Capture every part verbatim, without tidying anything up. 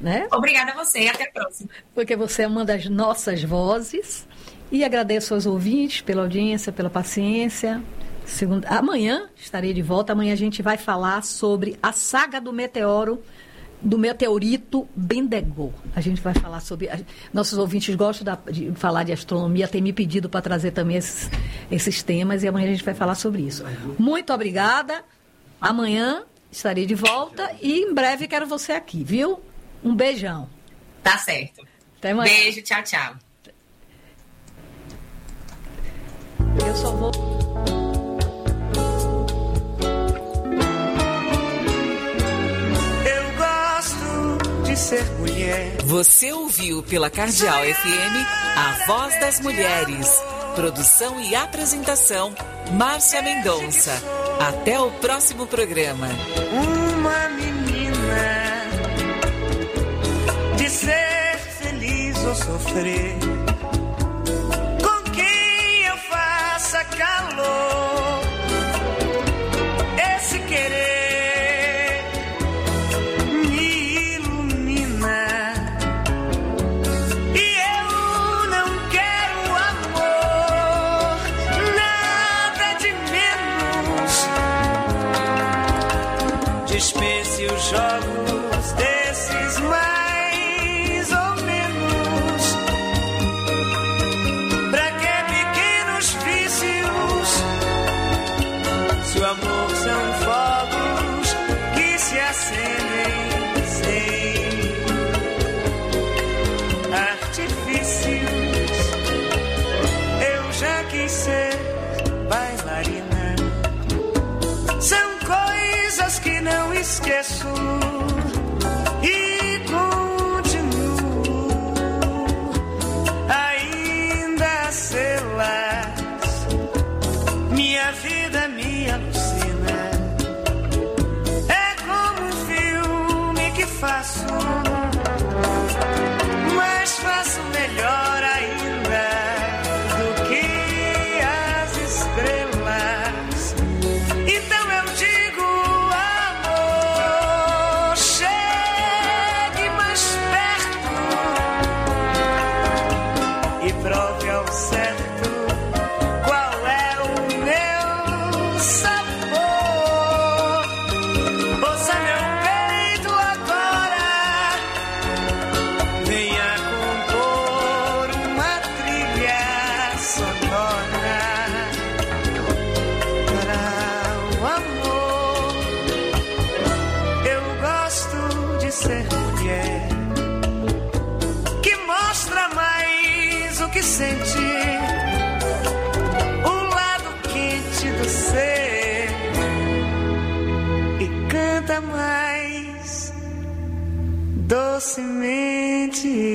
né? Obrigada a você e até a próxima. Porque você é uma das nossas vozes. E agradeço aos ouvintes pela audiência, pela paciência. Segunda... Amanhã estarei de volta. Amanhã a gente vai falar sobre a saga do meteoro, do meteorito Bendegoe. A gente vai falar sobre... Nossos ouvintes gostam da... de falar de astronomia, têm me pedido para trazer também esses... esses temas, e amanhã a gente vai falar sobre isso. Muito obrigada. Amanhã estarei de volta e em breve quero você aqui, viu? Um beijão. Tá certo. Até amanhã. Beijo, tchau, tchau. Eu só vou... Eu gosto de ser mulher. Você ouviu pela Cardeal F M A Voz das Mulheres. Produção e apresentação, Márcia Mendonça. Até o próximo programa. Uma menina de ser feliz ou sofrer, com quem eu faça calor, esse querer me ilumina. E eu não quero amor, nada de menos. Dispense os jogos desses mais ou menos. Pra que pequenos vícios, se o amor são fogos que se acendem sem artifícios. Eu já quis ser bailarina. São coisas que não esqueço e continuo ainda a sê-las. Minha vida me alucina. É como um filme que faço, mas faço melhor ainda do que as estrelas. Então eu digo, amor, chegue mais perto e prove ao certo qual é o meu sabor. Ouça meu peito agora, venha compor uma trilha sonora para o amor. Eu gosto de ser mulher que mostra mais o que sente, o lado quente do ser, e canta mais docemente.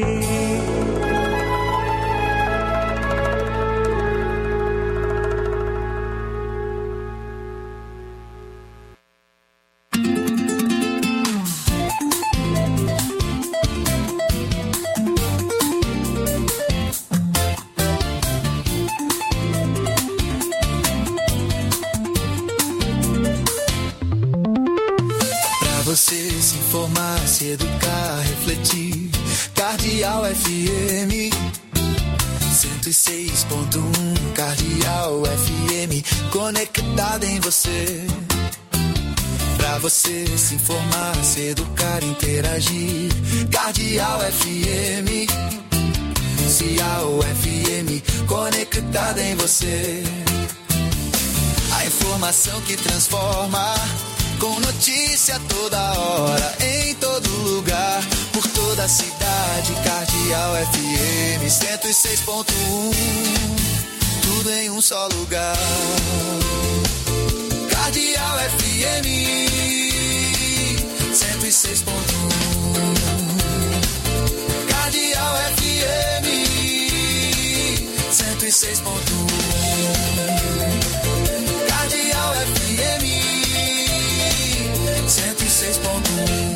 Pra você se informar, se educar, refletir. Cardeal F M cento e seis ponto um. Cardeal F M conectada em você. Pra você se informar, se educar, interagir. Cardeal F M, Cial F M conectada em você. A informação que transforma, com notícia toda hora, em todo lugar, por toda a cidade. Cardeal F M cento e seis ponto um, tudo em um só lugar. Cardeal F M cento e seis ponto um, Cardeal F M cento e seis ponto um, Cardeal F M cento e seis ponto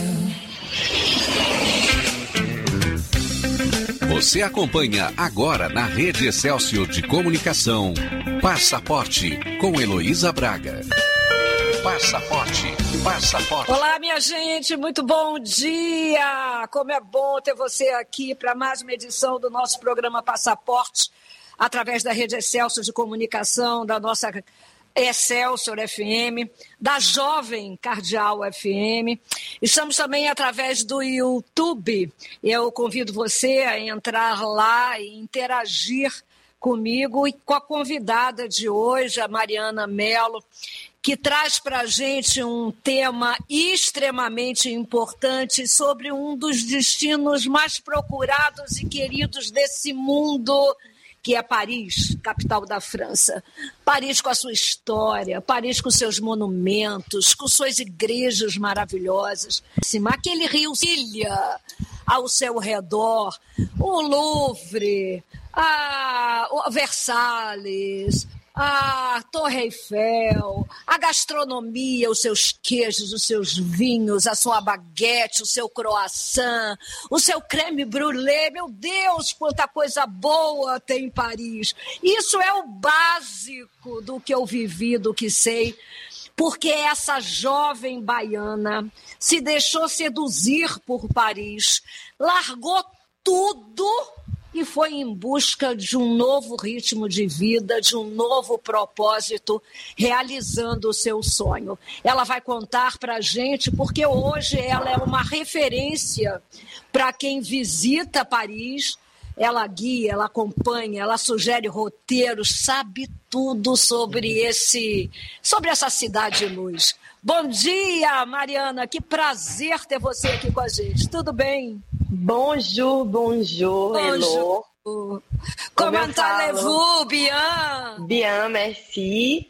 um. Você acompanha agora na Rede Excelsior de Comunicação, Passaporte, com Heloísa Braga. Passaporte. Passaporte. Olá, minha gente, muito bom dia! Como é bom ter você aqui para mais uma edição do nosso programa Passaporte, através da Rede Excelsior de Comunicação, da nossa Excelsior F M, da Jovem Cardeal F M. Estamos também através do YouTube. Eu convido você a entrar lá e interagir comigo e com a convidada de hoje, a Mariana Mello, que traz para a gente um tema extremamente importante sobre um dos destinos mais procurados e queridos desse mundo, que é Paris, capital da França. Paris com a sua história, Paris com seus monumentos, com suas igrejas maravilhosas. Aquele rio Sicília ao seu redor, o Louvre, a Versalhes, a Torre Eiffel, a gastronomia, os seus queijos, os seus vinhos, a sua baguete, o seu croissant, o seu creme brulee. Meu Deus, quanta coisa boa tem em Paris. Isso é o básico do que eu vivi, do que sei, porque essa jovem baiana se deixou seduzir por Paris, largou tudo e foi em busca de um novo ritmo de vida, de um novo propósito, realizando o seu sonho. Ela vai contar para a gente, porque hoje ela é uma referência para quem visita Paris. Ela guia, ela acompanha, ela sugere roteiros, sabe tudo sobre, esse, sobre essa cidade de luz. Bom dia, Mariana, que prazer ter você aqui com a gente. Tudo bem? Bonjour, bonjour, hello. Comment allez-vous, bien? Bien, merci.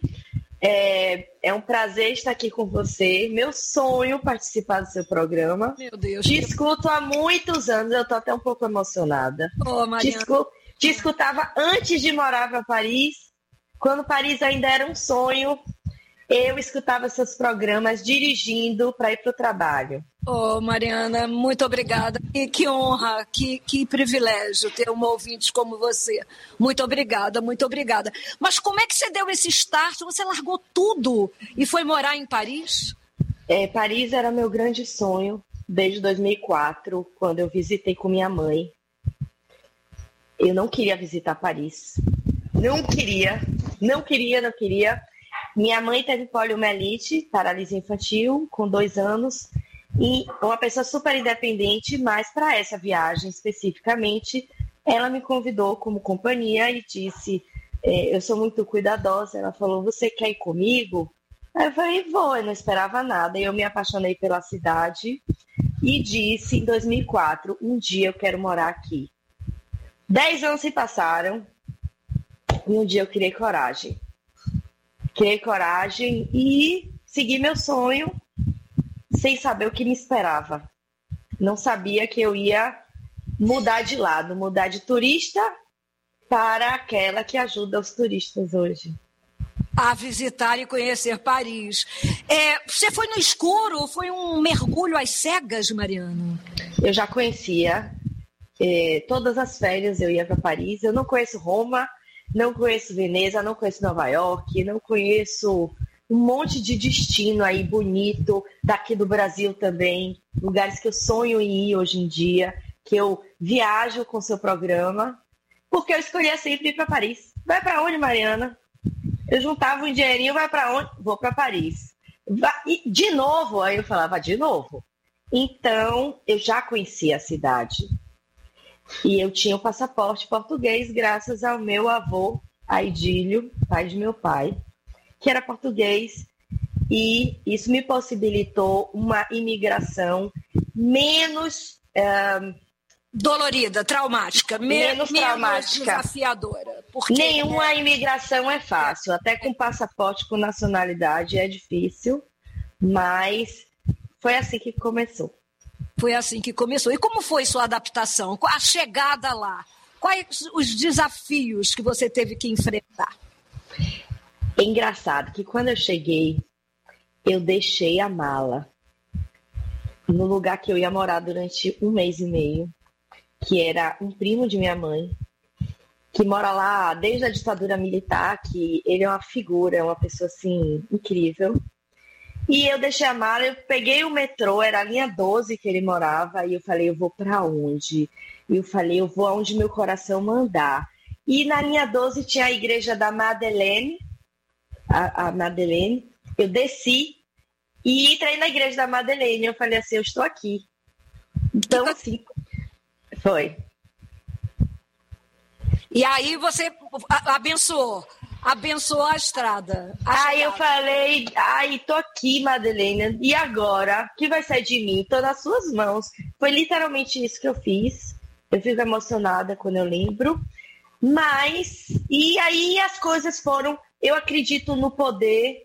É, é um prazer estar aqui com você. Meu sonho participar do seu programa. Meu Deus. Te escuto há muitos anos, eu estou até um pouco emocionada. Oh, Mariana. Te, escu te escutava antes de morar para Paris, quando Paris ainda era um sonho. Eu escutava seus programas dirigindo para ir para o trabalho. Oh, Mariana, muito obrigada. E que honra, que, que privilégio ter uma ouvinte como você. Muito obrigada, muito obrigada. Mas como é que você deu esse start? Você largou tudo e foi morar em Paris? É, Paris era meu grande sonho desde dois mil e quatro, quando eu visitei com minha mãe. Eu não queria visitar Paris. Não queria, não queria, não queria. Minha mãe teve poliomielite, paralisia infantil, com dois anos, e uma pessoa super independente, mas para essa viagem especificamente, ela me convidou como companhia e disse, eh, eu sou muito cuidadosa, ela falou, você quer ir comigo? Aí eu falei, vou, eu não esperava nada, e eu me apaixonei pela cidade e disse, em dois mil e quatro, um dia eu quero morar aqui. Dez anos se passaram e um dia eu criei coragem. Criei coragem e segui meu sonho sem saber o que me esperava. Não sabia que eu ia mudar de lado, mudar de turista para aquela que ajuda os turistas hoje. A visitar e conhecer Paris. É, você foi no escuro? Foi um mergulho às cegas, Mariana? Eu já conhecia. É, todas as férias eu ia para Paris. Eu não conheço Roma, não conheço Veneza, não conheço Nova York, não conheço um monte de destino aí bonito, daqui do Brasil também, lugares que eu sonho em ir hoje em dia, que eu viajo com o seu programa, porque eu escolhia sempre ir para Paris. Vai para onde, Mariana? Eu juntava um dinheirinho, vai para onde? Vou para Paris. Vai... E de novo, aí eu falava, de novo. Então, eu já conhecia a cidade. E eu tinha o passaporte português graças ao meu avô, Aidílio, pai de meu pai, que era português, e isso me possibilitou uma imigração menos... Uh, dolorida, traumática, menos, menos traumática, desafiadora. Porque nenhuma imigração é fácil, até com passaporte, com nacionalidade é difícil, mas foi assim que começou. Foi assim que começou. E como foi sua adaptação? A chegada lá? Quais os desafios que você teve que enfrentar? É engraçado que quando eu cheguei, eu deixei a mala no lugar que eu ia morar durante um mês e meio, que era um primo de minha mãe, que mora lá desde a ditadura militar, que ele é uma figura, é uma pessoa assim incrível. E eu deixei a mala, eu peguei o metrô, era a linha doze que ele morava, e eu falei, eu vou para onde? E eu falei, eu vou aonde meu coração mandar. E na linha doze tinha a igreja da Madeleine, a, a Madeleine. Eu desci e entrei na igreja da Madeleine. Eu falei assim, eu estou aqui. Então, assim, foi. E aí você abençoou, abençoou a estrada. A aí eu falei, ai, tô aqui, Madeleine, e agora? O que vai sair de mim? Tô nas suas mãos. Foi literalmente isso que eu fiz. Eu fico emocionada quando eu lembro. Mas, e aí as coisas foram, eu acredito no poder,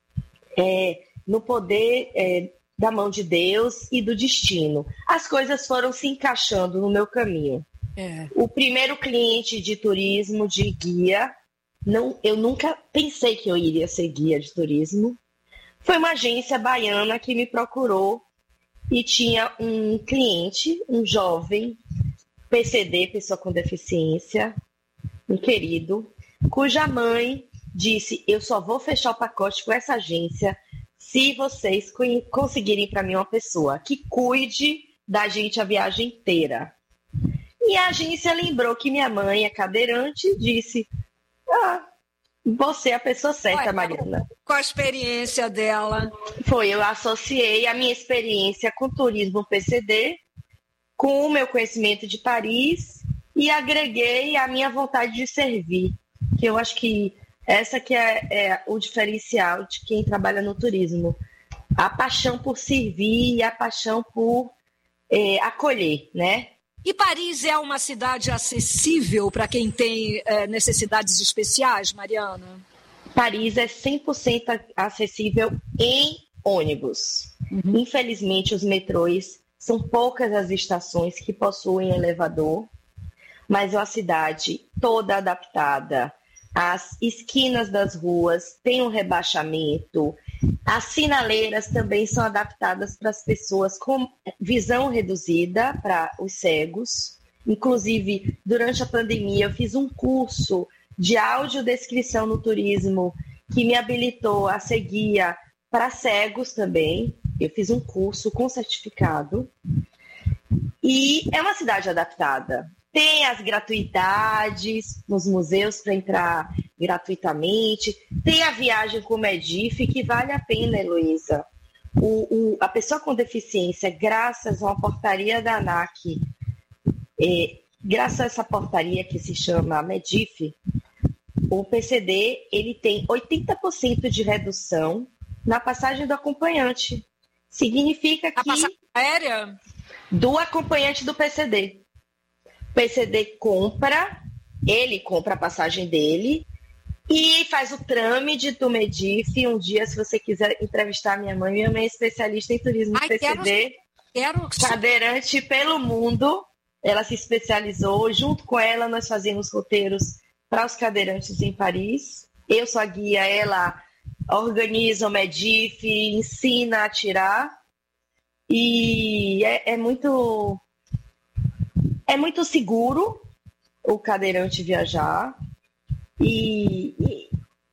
é, no poder é, da mão de Deus e do destino. As coisas foram se encaixando no meu caminho. É. O primeiro cliente de turismo, de guia, não, eu nunca pensei que eu iria ser guia de turismo. Foi uma agência baiana que me procurou e tinha um cliente, um jovem, P C D, pessoa com deficiência, um querido, cuja mãe disse, eu só vou fechar o pacote com essa agência se vocês conseguirem para mim uma pessoa que cuide da gente a viagem inteira. E a agência lembrou que minha mãe é cadeirante e disse, ah, você é a pessoa certa, Ué, Mariana. Com a experiência dela. Foi, eu associei a minha experiência com turismo P C D, com o meu conhecimento de Paris e agreguei a minha vontade de servir, que eu acho que essa que é, é o diferencial de quem trabalha no turismo. A paixão por servir e a paixão por é, acolher, né? E Paris é uma cidade acessível para quem tem é, necessidades especiais, Mariana? Paris é cem por cento acessível em ônibus. Uhum. Infelizmente, os metrôs são poucas as estações que possuem elevador, mas é uma cidade toda adaptada. As esquinas das ruas têm um rebaixamento. As sinaleiras também são adaptadas para as pessoas com visão reduzida, para os cegos. Inclusive, durante a pandemia, eu fiz um curso de audiodescrição no turismo que me habilitou a ser guia para cegos também. Eu fiz um curso com certificado. E é uma cidade adaptada. Tem as gratuidades nos museus para entrar gratuitamente. Tem a viagem com o Medif, que vale a pena, Heloísa. O, o, a pessoa com deficiência, graças a uma portaria da ANAC, é, graças a essa portaria que se chama Medif, o P C D ele tem oitenta por cento de redução na passagem do acompanhante. Significa que... A passagem aérea? Do acompanhante do P C D. O P C D compra, ele compra a passagem dele e faz o trâmite do Medif. Um dia, se você quiser entrevistar minha mãe, minha mãe é especialista em turismo Ai, P C D, quero, quero... cadeirante pelo mundo. Ela se especializou. Junto com ela, nós fazemos roteiros para os cadeirantes em Paris. Eu sou a guia, ela organiza o Medif, ensina a tirar. E é, é muito... É muito seguro o cadeirante viajar e, e,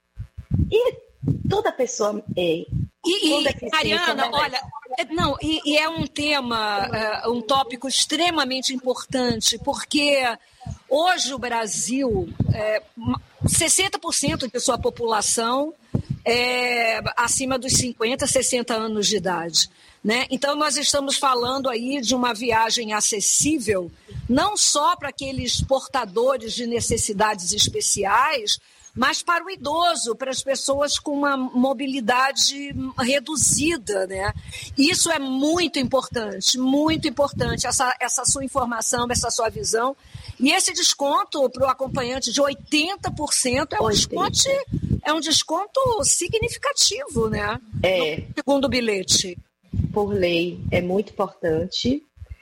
e toda pessoa é. E, e Mariana, olha, não, e, e é um tema, é, um tópico extremamente importante, porque hoje o Brasil, é, sessenta por cento de sua população é acima dos cinquenta, sessenta anos de idade. Né? Então, nós estamos falando aí de uma viagem acessível, não só para aqueles portadores de necessidades especiais, mas para o idoso, para as pessoas com uma mobilidade reduzida. Né? Isso é muito importante, muito importante, essa, essa sua informação, essa sua visão. E esse desconto para o acompanhante de oitenta por cento é um, desconto, é um desconto significativo, né? É. No segundo bilhete. Por lei, é muito importante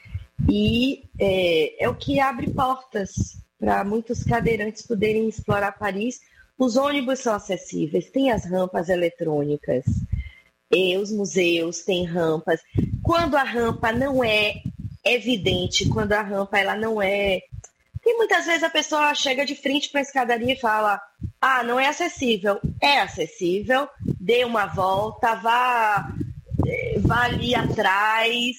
e é, é o que abre portas para muitos cadeirantes poderem explorar Paris. Os ônibus são acessíveis, tem as rampas eletrônicas, e os museus têm rampas. Quando a rampa não é evidente, quando a rampa ela não é... Tem muitas vezes a pessoa chega de frente para a escadaria e fala, Ah, não é acessível. É acessível, dê uma volta, vá, vá ali atrás,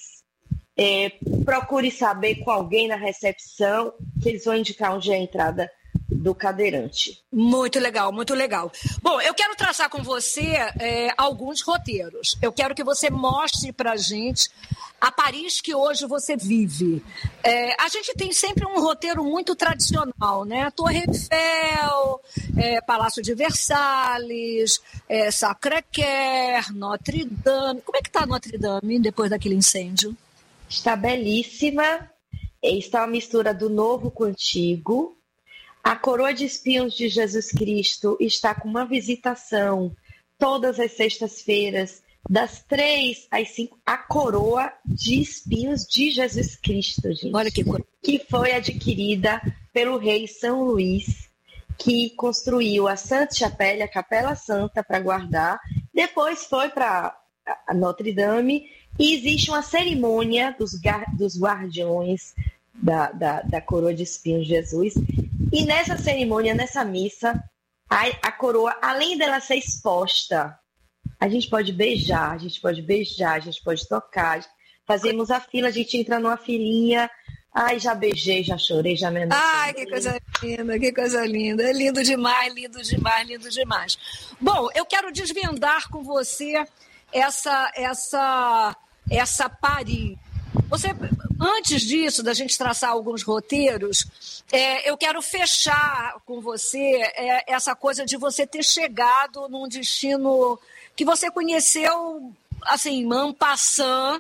é, procure saber com alguém na recepção, que eles vão indicar onde é a entrada do cadeirante. Muito legal, muito legal. Bom, eu quero traçar com você é, alguns roteiros. Eu quero que você mostre pra gente a Paris que hoje você vive. É, a gente tem sempre um roteiro muito tradicional, né? Torre Eiffel, é, Palácio de Versalhes, é, Sacré-Cœur, Notre Dame. Como é que está Notre Dame depois daquele incêndio? Está belíssima. Está uma mistura do novo com o antigo. A Coroa de Espinhos de Jesus Cristo está com uma visitação todas as sextas-feiras, das três às cinco. A Coroa de Espinhos de Jesus Cristo, gente. Olha que cor... que foi adquirida pelo rei São Luís, que construiu a Santa Chapelle, a Capela Santa, para guardar. Depois foi para Notre Dame e existe uma cerimônia dos, dos guardiões da, da, da Coroa de Espinhos de Jesus. E nessa cerimônia, nessa missa, a, a coroa, além dela ser exposta, a gente pode beijar, a gente pode beijar, a gente pode tocar. Fazemos a fila, a gente entra numa filinha. Ai, já beijei, já chorei, já me emocionei. Ai, que coisa linda, que coisa linda. É lindo demais, lindo demais, lindo demais. Bom, eu quero desvendar com você essa, essa, essa Paris. Você, antes disso, da gente traçar alguns roteiros, é, eu quero fechar com você é, essa coisa de você ter chegado num destino que você conheceu, assim, en passant,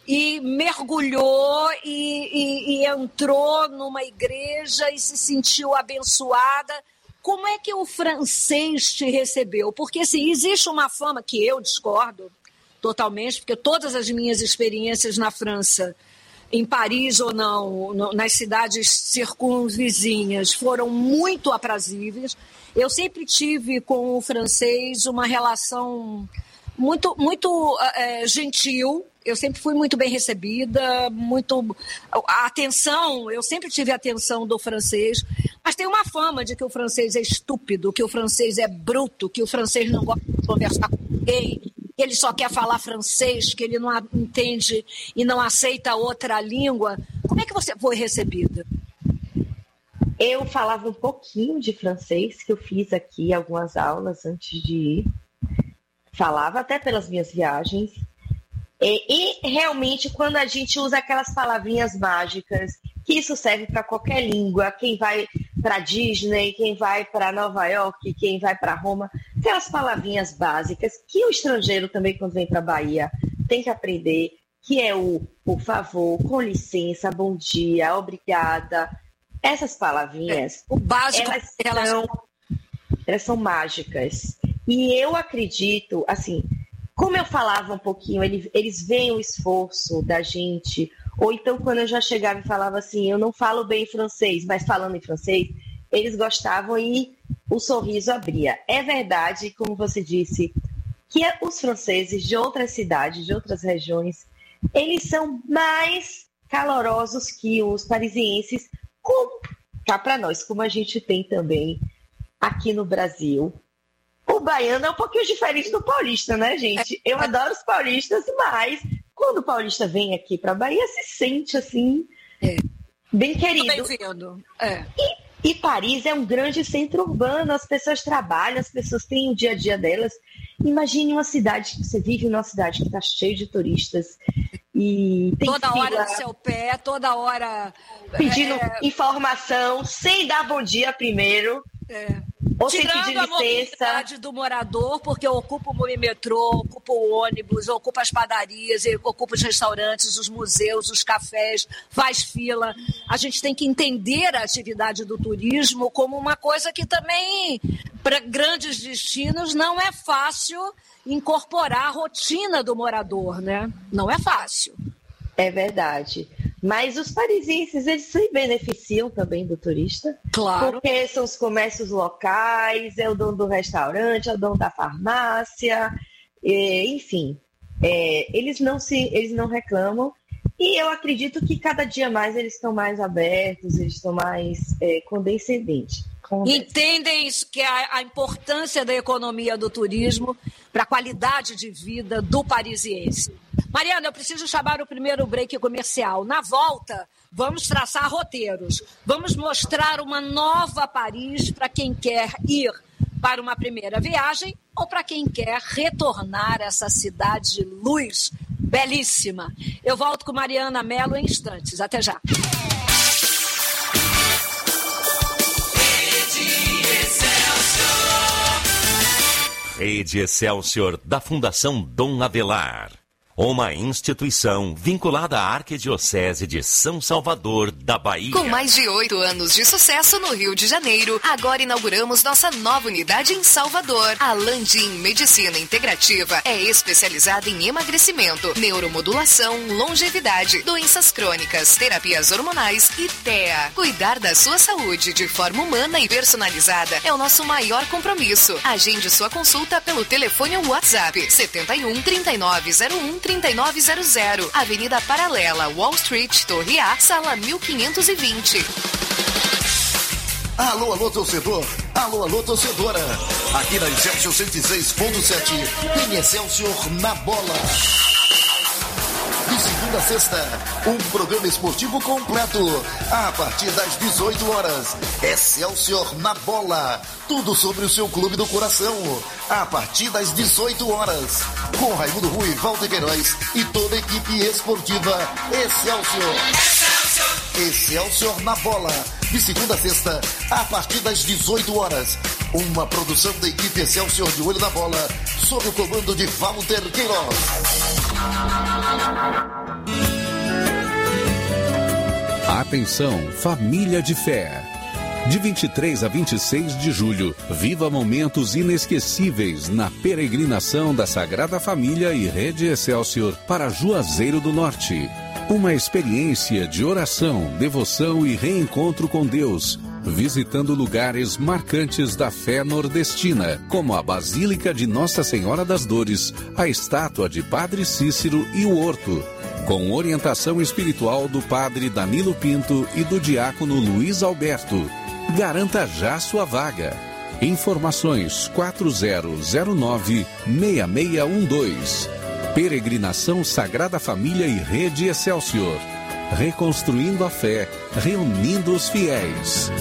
e mergulhou e, e, e entrou numa igreja e se sentiu abençoada. Como é que o francês te recebeu? Porque, assim, existe uma fama que eu discordo totalmente, porque todas as minhas experiências na França, em Paris ou não, no, nas cidades circunvizinhas, foram muito aprazíveis. Eu sempre tive com o francês uma relação muito, muito é, gentil. Eu sempre fui muito bem recebida, muito... A atenção, eu sempre tive a atenção do francês, mas tem uma fama de que o francês é estúpido, que o francês é bruto, que o francês não gosta de conversar com ninguém, que ele só quer falar francês, que ele não entende e não aceita outra língua. Como é que você foi recebida? Eu falava um pouquinho de francês, que eu fiz aqui algumas aulas antes de ir. Falava até pelas minhas viagens. E, e realmente, quando a gente usa aquelas palavrinhas mágicas, que isso serve para qualquer língua, quem vai para Disney, quem vai para Nova York, quem vai para Roma, aquelas palavrinhas básicas que o estrangeiro também, quando vem para a Bahia, tem que aprender, que é o por favor, com licença, bom dia, obrigada. Essas palavrinhas, o básico, elas são, elas são mágicas. E eu acredito, assim, como eu falava um pouquinho, eles, eles veem o esforço da gente, ou então quando eu já chegava e falava assim, eu não falo bem francês, mas falando em francês, eles gostavam e o sorriso abria. É verdade, como você disse, que os franceses de outras cidades, de outras regiões, eles são mais calorosos que os parisienses, como cá para nós, como a gente tem também aqui no Brasil. O baiano é um pouquinho diferente do paulista, né, gente? Eu adoro os paulistas, mas quando o paulista vem aqui para a Bahia, se sente, assim, é. bem querido. Bem-vindo. É. E, e Paris é um grande centro urbano, as pessoas trabalham, as pessoas têm o dia a dia delas. Imagine uma cidade, você vive numa cidade que está cheia de turistas e tem toda fila, hora no seu pé, toda hora... pedindo é... informação, sem dar bom dia primeiro. É. Ou tirando sem pedir a licença. mobilidade do morador, porque ocupa o metrô, ocupa o ônibus, ocupa as padarias, ocupa os restaurantes, os museus, os cafés, faz fila. A gente tem que entender a atividade do turismo como uma coisa que também, para grandes destinos, não é fácil incorporar a rotina do morador, né? Não é fácil. É verdade. Mas os parisienses, eles se beneficiam também do turista. Claro. Porque são os comércios locais, é o dono do restaurante, é o dono da farmácia, e, enfim. É, eles, não se, eles não reclamam. E eu acredito que cada dia mais eles estão mais abertos, eles estão mais é, condescendentes. entendem isso, que é a, a importância da economia do turismo para a qualidade de vida do parisiense. Mariana, eu preciso chamar o primeiro break comercial. Na volta, vamos traçar roteiros. Vamos mostrar uma nova Paris para quem quer ir para uma primeira viagem ou para quem quer retornar a essa cidade de luz belíssima. Eu volto com Mariana Mello em instantes. Até já. Rede Excelsior, da Fundação Dom Avelar. Uma instituição vinculada à Arquidiocese de São Salvador, da Bahia. Com mais de oito anos de sucesso no Rio de Janeiro, agora inauguramos nossa nova unidade em Salvador. A Landim Medicina Integrativa é especializada em emagrecimento, neuromodulação, longevidade, doenças crônicas, terapias hormonais e T E A. Cuidar da sua saúde de forma humana e personalizada é o nosso maior compromisso. Agende sua consulta pelo telefone ou WhatsApp setenta e um, trinta e nove zero um, trinta e nove zero zero, Avenida Paralela, Wall Street, Torre A, sala mil quinhentos e vinte. Alô, alô, torcedor. Alô, alô, torcedora. Aqui na Excelsior cento e seis ponto sete, tem Excelsior na bola. De segunda a sexta, um programa esportivo completo. A partir das dezoito horas, Excelsior na bola. Tudo sobre o seu clube do coração. A partir das dezoito horas, com Raimundo Rui, Walter Queiroz e toda a equipe esportiva Excelsior. Excelsior! Excelsior na bola. De segunda a sexta, a partir das dezoito horas. Uma produção da equipe Excelsior de Olho na Bola, sob o comando de Walter Queiroz. Atenção, família de fé. De vinte e três a vinte e seis de julho, viva momentos inesquecíveis na peregrinação da Sagrada Família e Rede Excelsior para Juazeiro do Norte. Uma experiência de oração, devoção e reencontro com Deus, visitando lugares marcantes da fé nordestina, como a Basílica de Nossa Senhora das Dores, a estátua de Padre Cícero e o Horto, com orientação espiritual do Padre Danilo Pinto e do Diácono Luiz Alberto. Garanta já sua vaga. Informações quatro zero zero nove, seis seis um dois. Peregrinação Sagrada Família e Rede Excelsior. Reconstruindo a fé, reunindo os fiéis.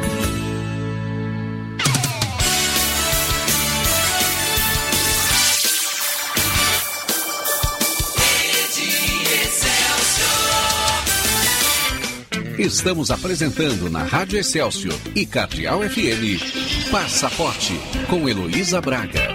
Estamos apresentando na Rádio Excelsior e Cardeal F M, Passaporte, com Heloísa Braga.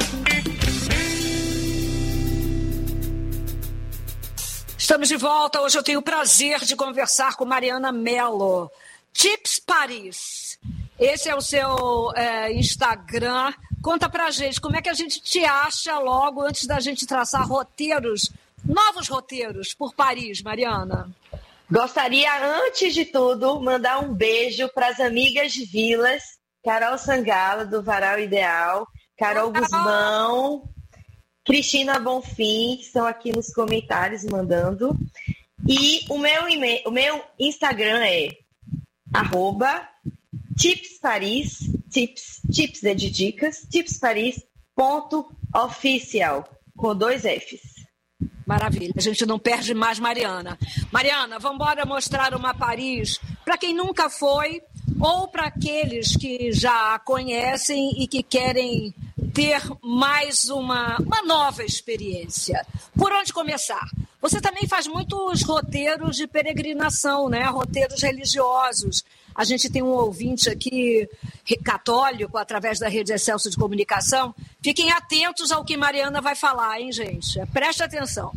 Estamos de volta. Hoje eu tenho o prazer de conversar com Mariana Mello. Tips Paris. Esse é o seu é, Instagram. Conta pra gente como é que a gente te acha logo antes da gente traçar roteiros, novos roteiros por Paris, Mariana. Gostaria, antes de tudo, mandar um beijo para as amigas de Vilas, Carol Sangalo, do Varal Ideal, Carol Olá. Guzmão, Cristina Bonfim, que estão aqui nos comentários mandando. E o meu, e-mail, o meu Instagram é arroba tipsparis, tips, tips é de dicas, tipsparis.oficial, com dois Fs. Maravilha, a gente não perde mais Mariana. Mariana, vamos embora mostrar uma Paris para quem nunca foi ou para aqueles que já a conhecem e que querem ter mais uma, uma nova experiência. Por onde começar? Você também faz muitos roteiros de peregrinação, né? Roteiros religiosos. A gente tem um ouvinte aqui católico, através da Rede Excelsior de Comunicação. Fiquem atentos ao que Mariana vai falar, hein, gente? Preste atenção.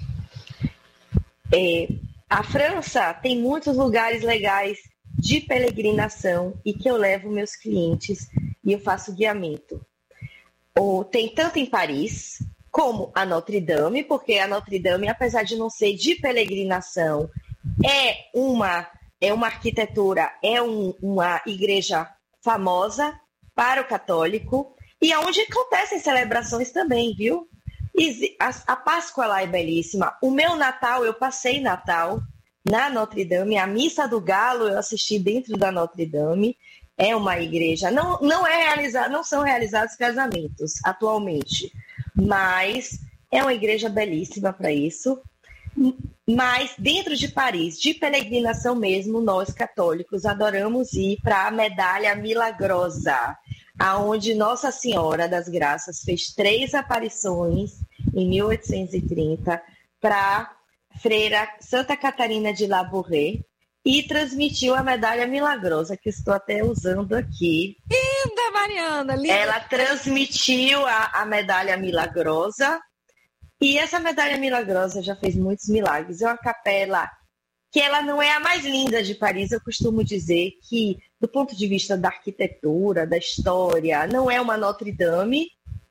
É, a França tem muitos lugares legais de peregrinação e que eu levo meus clientes e eu faço guiamento. Ou, tem tanto em Paris como a Notre Dame, porque a Notre Dame, apesar de não ser de peregrinação, é uma... É uma arquitetura, é um, uma igreja famosa para o católico e onde acontecem celebrações também, viu? E a, a Páscoa lá é belíssima. O meu Natal, eu passei Natal na Notre Dame. A Missa do Galo eu assisti dentro da Notre Dame. é uma igreja. Não, não, é realizado, não são realizados casamentos atualmente, mas é uma igreja belíssima para isso. Mas dentro de Paris, de peregrinação mesmo, nós católicos adoramos ir para a Medalha Milagrosa, aonde Nossa Senhora das Graças fez três aparições em mil oitocentos e trinta para Freira Santa Catarina de Labouré e transmitiu a Medalha Milagrosa, que estou até usando aqui. Linda, Mariana! Linda. Ela transmitiu a, a Medalha Milagrosa. E essa Medalha Milagrosa já fez muitos milagres. É uma capela que ela não é a mais linda de Paris. Eu costumo dizer que, do ponto de vista da arquitetura, da história, não é uma Notre Dame,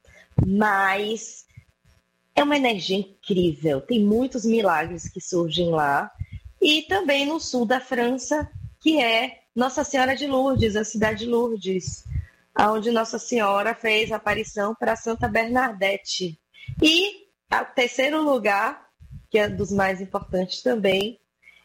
mas é uma energia incrível. Tem muitos milagres que surgem lá. E também no sul da França, que é Nossa Senhora de Lourdes, a cidade de Lourdes, onde Nossa Senhora fez a aparição para Santa Bernadette. E o terceiro lugar, que é dos mais importantes também,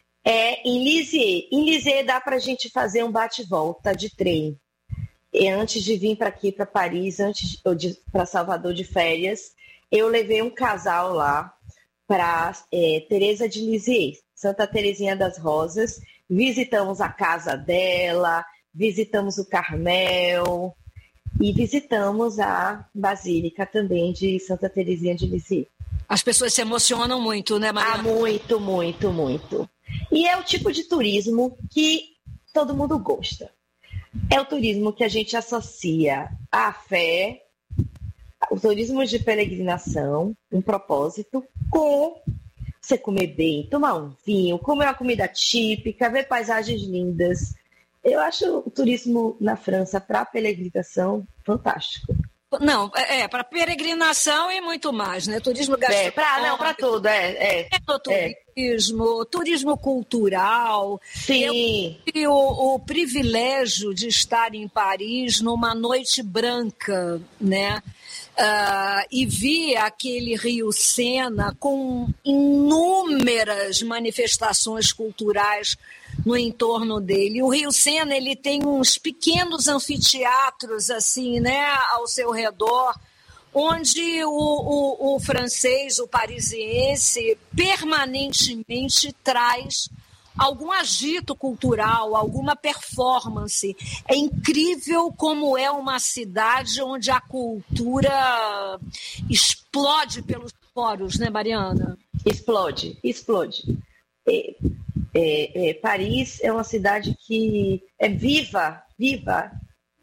é em Lisieux. Em Lisieux dá para a gente fazer um bate-volta de trem. E antes de vir para aqui, para Paris, antes para Salvador de férias, eu levei um casal lá para é, Teresa de Lisieux, Santa Teresinha das Rosas. Visitamos a casa dela, visitamos o Carmel e visitamos a Basílica também de Santa Teresinha de Lisieux. As pessoas se emocionam muito, né, Mariana? Ah, muito, muito, muito. E é o tipo de turismo que todo mundo gosta. É o turismo que a gente associa à fé, o turismo de peregrinação, um propósito, com você comer bem, tomar um vinho, comer uma comida típica, ver paisagens lindas. Eu acho o turismo na França para peregrinação fantástico. Não, é, é para peregrinação e muito mais, né? Turismo gastronômico. É, pra, não, para tudo, é. é, é turismo, é. turismo cultural. Sim. Eu tive o, o privilégio de estar em Paris numa noite branca, né? Uh, e vi aquele Rio Sena com inúmeras manifestações culturais no entorno dele. O Rio Sena, ele tem uns pequenos anfiteatros assim, né, ao seu redor, onde o, o, o francês, o parisiense, permanentemente traz algum agito cultural, alguma performance. É incrível como é uma cidade onde a cultura explode pelos poros, né, Mariana? Explode, explode. É, é, é, Paris é uma cidade que é viva, viva,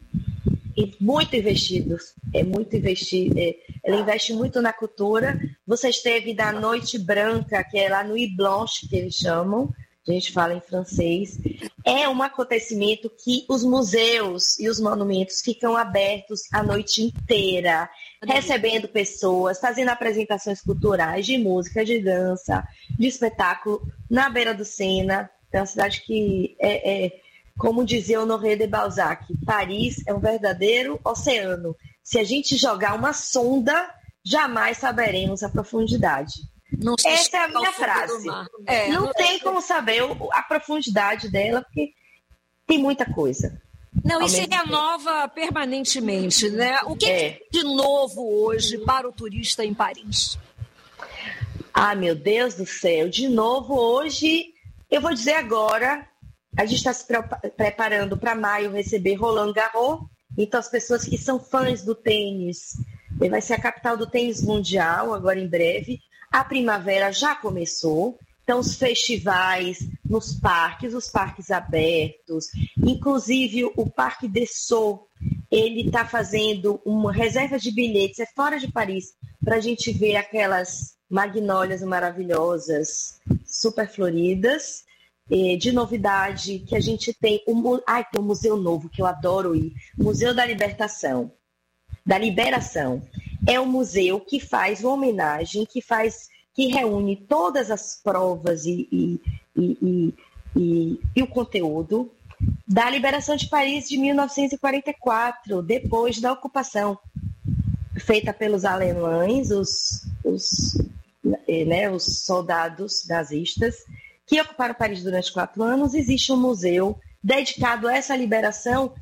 e muito investido, é muito investido, é, ela investe muito na cultura. Você esteve da Noite Branca, que é lá no Nuit Blanche, que eles chamam, a gente fala em francês. É um acontecimento que os museus e os monumentos ficam abertos a noite inteira, recebendo pessoas, fazendo apresentações culturais de música, de dança, de espetáculo, na beira do Sena. É uma cidade que, é, é, como dizia Honoré de Balzac, Paris é um verdadeiro oceano. Se a gente jogar uma sonda, jamais saberemos a profundidade. Não Essa é a minha frase. É, não, não tem como saber a profundidade dela, porque tem muita coisa. Não, e se renova permanentemente, né? O que é. é de novo hoje para o turista em Paris? Ah, meu Deus do céu, de novo hoje, eu vou dizer agora, a gente está se preparando para maio receber Roland Garros, então as pessoas que são fãs do tênis, vai ser a capital do tênis mundial, agora em breve. A primavera já começou, então os festivais nos parques, os parques abertos, inclusive o Parque Dessau, ele está fazendo uma reserva de bilhetes, é fora de Paris, para a gente ver aquelas magnólias maravilhosas, super floridas. De novidade que a gente tem, um, ai, tem um museu novo que eu adoro ir, Museu da Libertação, da Liberação. É um museu que faz uma homenagem, que faz, que reúne todas as provas e, e, e, e, e, e o conteúdo da liberação de Paris de mil novecentos e quarenta e quatro, depois da ocupação feita pelos alemães, os, os, né, os soldados nazistas que ocuparam Paris durante quatro anos. Existe um museu dedicado a essa liberação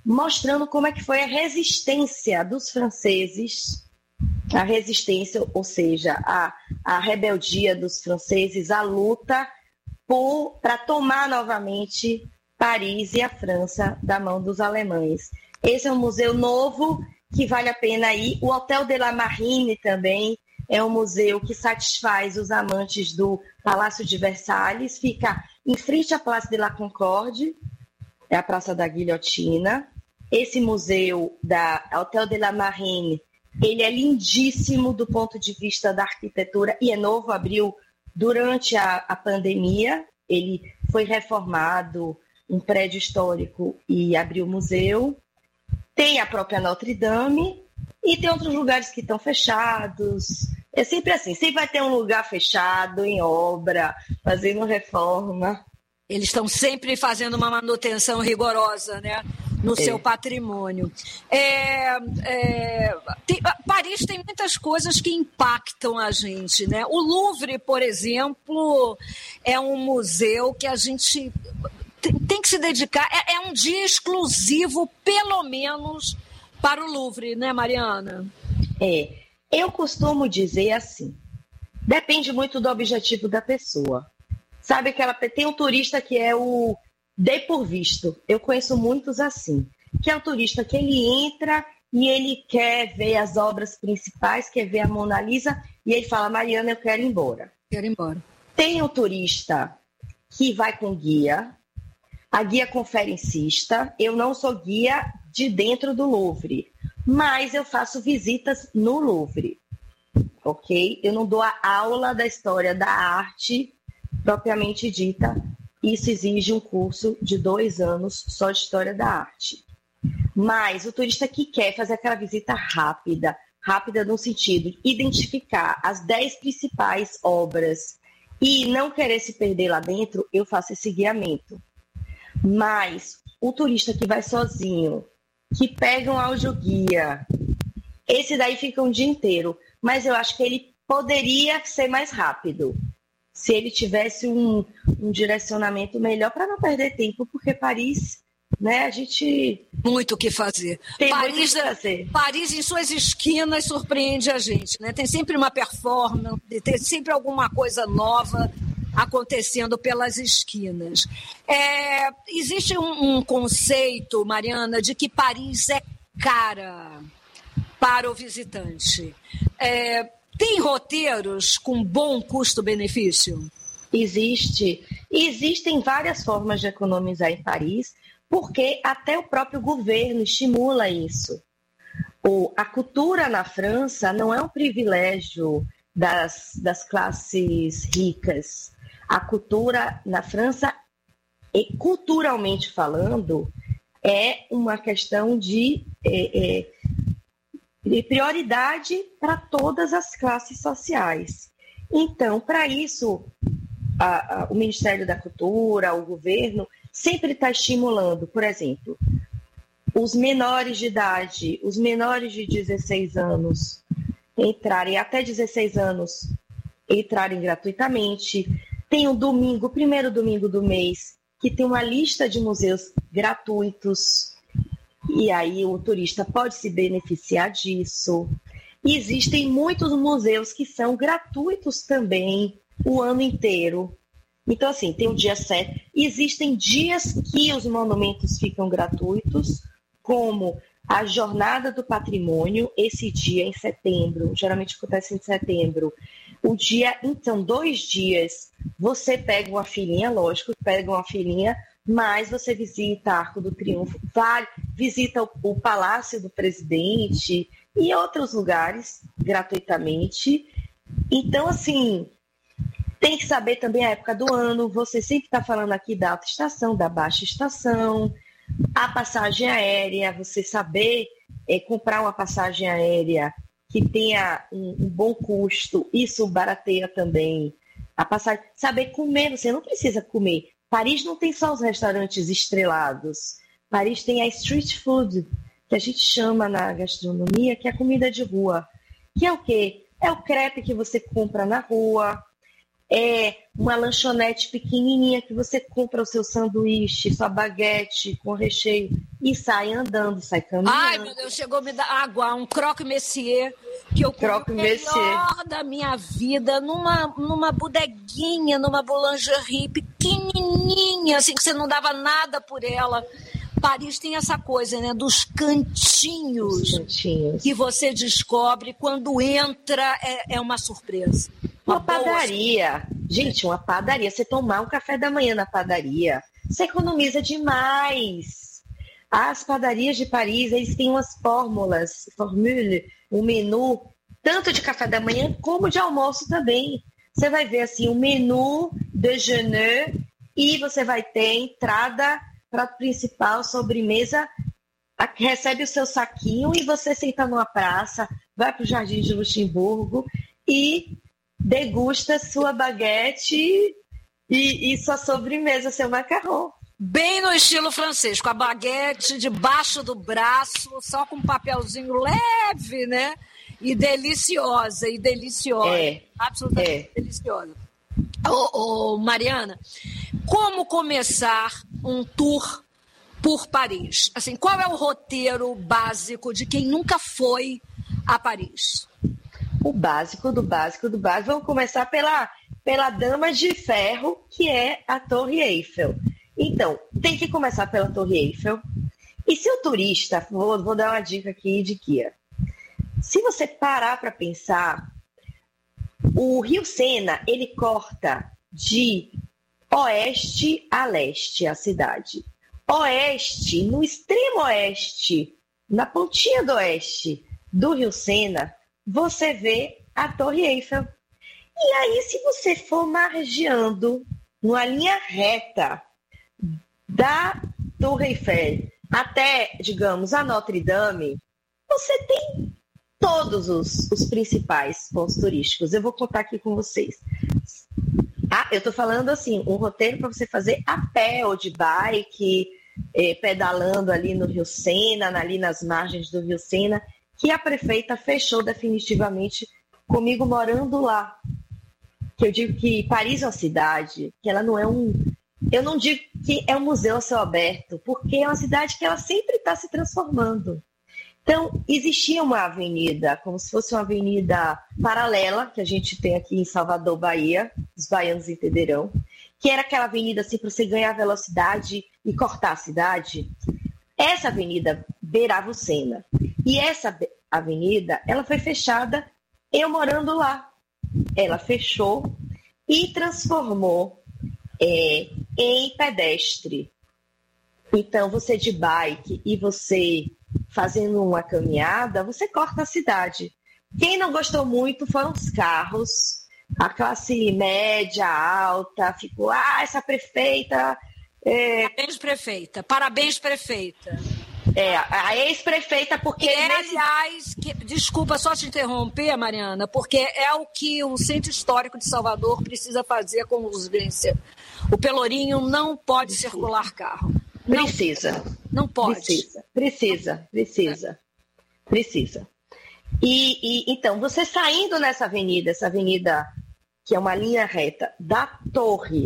mostrando como é que foi a resistência dos franceses, a resistência, ou seja, a, a rebeldia dos franceses, a luta para tomar novamente Paris e a França da mão dos alemães. Esse é um museu novo que vale a pena ir. O Hotel de la Marine também é um museu que satisfaz os amantes do Palácio de Versalhes. Fica em frente à Place de la Concorde, é a Praça da Guilhotina. Esse museu da Hotel de la Marine, ele é lindíssimo do ponto de vista da arquitetura e é novo, abriu durante a, a pandemia. Ele foi reformado, um prédio histórico, e abriu o museu. Tem a própria Notre Dame e tem outros lugares que estão fechados. É sempre assim, sempre vai ter um lugar fechado, em obra, fazendo reforma. Eles estão sempre fazendo uma manutenção rigorosa, né, no é. seu patrimônio. É, é, tem, Paris tem muitas coisas que impactam a gente, né? O Louvre, por exemplo, é um museu que a gente tem, tem que se dedicar. É, é um dia exclusivo, pelo menos, para o Louvre, né, Mariana? É. Eu costumo dizer assim, depende muito do objetivo da pessoa. Sabe aquela, tem um turista que é o dei por visto. Eu conheço muitos assim, que é o turista que ele entra e ele quer ver as obras principais, quer ver a Mona Lisa, e ele fala, Mariana, eu quero ir embora. Quero ir embora. Tem o turista que vai com guia, a guia conferencista. Eu não sou guia de dentro do Louvre, mas eu faço visitas no Louvre, ok? Eu não dou a aula da história da arte propriamente dita. Isso exige um curso de dois anos só de história da arte. Mas o turista que quer fazer aquela visita rápida, rápida no sentido de identificar as dez principais obras e não querer se perder lá dentro, eu faço esse guiamento. Mas o turista que vai sozinho, que pega um audioguia, esse daí fica um dia inteiro, mas eu acho que ele poderia ser mais rápido, se ele tivesse um, um direcionamento melhor para não perder tempo, porque Paris, né, a gente... Muito o que fazer. Tem Paris, muito o que fazer. Paris, em suas esquinas, surpreende a gente, né? Tem sempre uma performance, tem sempre alguma coisa nova acontecendo pelas esquinas. É, existe um, um conceito, Mariana, de que Paris é cara para o visitante. É, tem roteiros com bom custo-benefício? Existe. Existem várias formas de economizar em Paris, porque até o próprio governo estimula isso. O, a cultura na França não é um privilégio das, das classes ricas. A cultura na França, e culturalmente falando, é uma questão de, é, é, de prioridade para todas as classes sociais. Então, para isso, a, a, o Ministério da Cultura, o governo, sempre está estimulando, por exemplo, os menores de idade, os menores de dezesseis anos, entrarem até dezesseis anos, entrarem gratuitamente. Tem o domingo, o primeiro domingo do mês, que tem uma lista de museus gratuitos, e aí o turista pode se beneficiar disso. E existem muitos museus que são gratuitos também, o ano inteiro. Então, assim, tem um dia certo. Existem dias que os monumentos ficam gratuitos, como a Jornada do Patrimônio, esse dia em setembro, geralmente acontece em setembro. O dia, então, dois dias, você pega uma filhinha, lógico, pega uma filhinha, mas você visita Arco do Triunfo, vai, visita o, o Palácio do Presidente e outros lugares gratuitamente. Então, assim, tem que saber também a época do ano. Você sempre está falando aqui da alta estação, da baixa estação, a passagem aérea, você saber é, comprar uma passagem aérea que tenha um, um bom custo, isso barateia também a passagem. Saber comer, você não precisa comer. Paris não tem só os restaurantes estrelados. Paris tem a street food, que a gente chama na gastronomia, que é a comida de rua. Que é o quê? É o crepe que você compra na rua, é uma lanchonete pequenininha que você compra o seu sanduíche, sua baguete com recheio e sai andando, sai caminhando. Ai, meu Deus, chegou a me dar água, um croque monsieur, que eu croque comi o melhor da minha vida, numa, numa bodeguinha, numa boulangerie pequenininha, assim, que você não dava nada por ela. Paris tem essa coisa, né, dos cantinhos, Os cantinhos. que você descobre quando entra, é, é uma surpresa. Uma, uma padaria. Gente, uma padaria. Você tomar um café da manhã na padaria, você economiza demais. As padarias de Paris, eles têm umas fórmulas, formule, um menu, tanto de café da manhã como de almoço também. Você vai ver assim, o menu déjeuner e você vai ter entrada, prato principal, sobremesa, recebe o seu saquinho e você senta numa praça, vai para o Jardim de Luxemburgo e degusta sua baguete e, e sua sobremesa, seu macarrão. Bem no estilo francês, com a baguete debaixo do braço, só com um papelzinho leve, né? E deliciosa, e deliciosa. É, absolutamente é. deliciosa. Ô, ô, Mariana, como começar um tour por Paris? Assim, qual é o roteiro básico de quem nunca foi a Paris? O básico do básico do básico. Vamos começar pela, pela Dama de Ferro, que é a Torre Eiffel. Então, tem que começar pela Torre Eiffel. E se o turista, vou, vou dar uma dica aqui de guia. Se você parar para pensar, o Rio Sena, ele corta de oeste a leste a cidade. Oeste, no extremo oeste, na pontinha do oeste do Rio Sena, você vê a Torre Eiffel. E aí, se você for margeando numa linha reta da Torre Eiffel até, digamos, a Notre Dame, você tem todos os, os principais pontos turísticos. Eu vou contar aqui com vocês. Ah, eu estou falando assim, um roteiro para você fazer a pé ou de bike, eh, pedalando ali no Rio Sena, ali nas margens do Rio Sena, que a prefeita fechou definitivamente comigo morando lá. Que eu digo que Paris é uma cidade, que ela não é um... Eu não digo que é um museu a céu aberto, porque é uma cidade que ela sempre está se transformando. Então, existia uma avenida, como se fosse uma avenida paralela, que a gente tem aqui em Salvador, Bahia, os baianos entenderão, que era aquela avenida assim para você ganhar velocidade e cortar a cidade. Essa avenida beirava o Sena. E essa avenida, ela foi fechada, eu morando lá. Ela fechou e transformou é, em pedestre. Então, você de bike e você fazendo uma caminhada, você corta a cidade. Quem não gostou muito foram os carros, a classe média, alta, ficou, ah, essa prefeita... É... Parabéns, prefeita. Parabéns, prefeita. É, a ex-prefeita, porque... É, aliás, que, desculpa só te interromper, Mariana, porque é o que o Centro Histórico de Salvador precisa fazer com urgência. O Pelourinho não pode circular carro. Não, precisa. Não pode. Precisa, precisa, precisa. Precisa. E, e, então, você saindo nessa avenida, essa avenida que é uma linha reta da Torre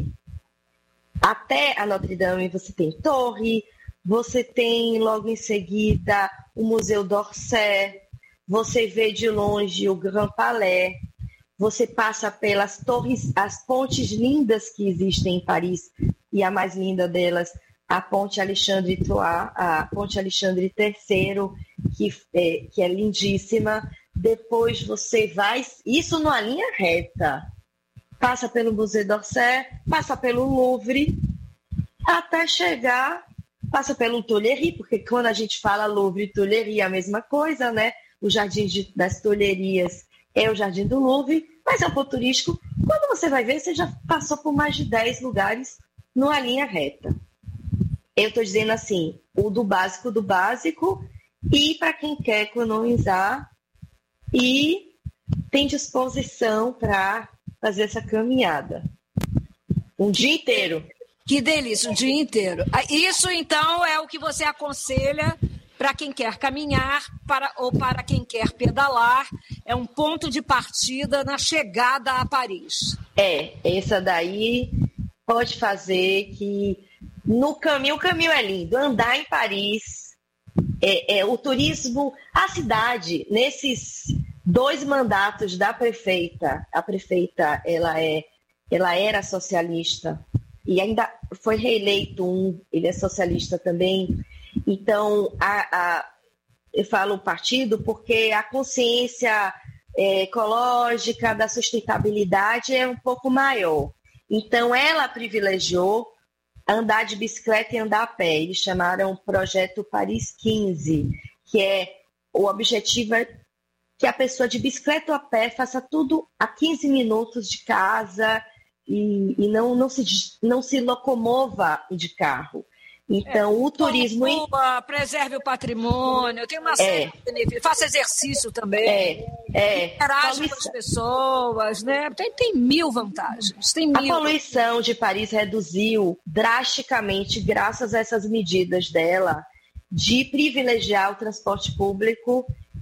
até a Notre Dame, você tem Torre, você tem logo em seguida o Museu d'Orsay, você vê de longe o Grand Palais, você passa pelas torres, as pontes lindas que existem em Paris, e a mais linda delas, a Ponte Alexandre Troyes, a Ponte Alexandre terceiro, que é, que é lindíssima. Depois você vai, isso numa linha reta, passa pelo Museu d'Orsay, passa pelo Louvre, até chegar, passa pelo Tuileries, porque quando a gente fala Louvre e Tuileries é a mesma coisa, né? O Jardim de, das Tulherias é o Jardim do Louvre, mas é um ponto turístico. Quando você vai ver, você já passou por mais de dez lugares numa linha reta. Eu estou dizendo assim, o do básico do básico, e para quem quer economizar e tem disposição para fazer essa caminhada. Um dia inteiro. Que delícia, um dia inteiro. Isso, então, é o que você aconselha para quem quer caminhar para, ou para quem quer pedalar. É um ponto de partida na chegada a Paris. É, essa daí pode fazer que... No caminho, o caminho é lindo. Andar em Paris é, é, o turismo, a cidade, nesses dois mandatos da prefeita, a prefeita ela, é, ela era socialista e ainda foi reeleito um, ele é socialista também. Então, a, a, eu falo partido porque a consciência é, ecológica da sustentabilidade é um pouco maior. Então, ela privilegiou andar de bicicleta e andar a pé. Eles chamaram o Projeto Paris quinze, que é o objetivo é que a pessoa de bicicleta ou a pé faça tudo a quinze minutos de casa e, e não, não, se, não se locomova de carro. Então, é, o turismo... Rua, preserve o patrimônio, tem uma série é, de benefícios. Faça exercício também. É, é. Interage com as pessoas, né? Tem, tem mil vantagens. Tem mil. A poluição de Paris reduziu drasticamente graças a essas medidas dela de privilegiar o transporte público